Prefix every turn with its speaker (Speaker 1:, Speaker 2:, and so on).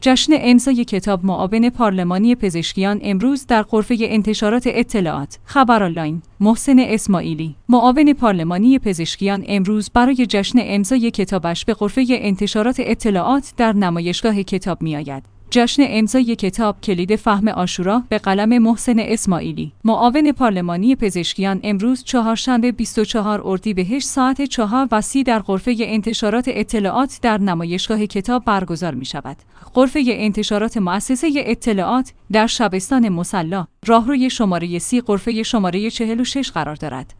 Speaker 1: جشن امضای کتاب معاون پارلمانی پزشکیان امروز در غرفه انتشارات اطلاعات خبر آنلاین محسن اسماعیلی معاون پارلمانی پزشکیان امروز برای جشن امضای کتابش به غرفه انتشارات اطلاعات در نمایشگاه کتاب می‌آید. جشن امضای کتاب کلید فهم عاشورا به قلم محسن اسماعیلی معاون پارلمانی پزشکیان امروز چهارشنبه 24 اردیبهشت ساعت 4:30 در غرفه انتشارات اطلاعات در نمایشگاه کتاب برگزار می‌شود. غرفه انتشارات مؤسسه اطلاعات در شبستان مصلی راهروی شماره 30 غرفه شماره 46 قرار دارد.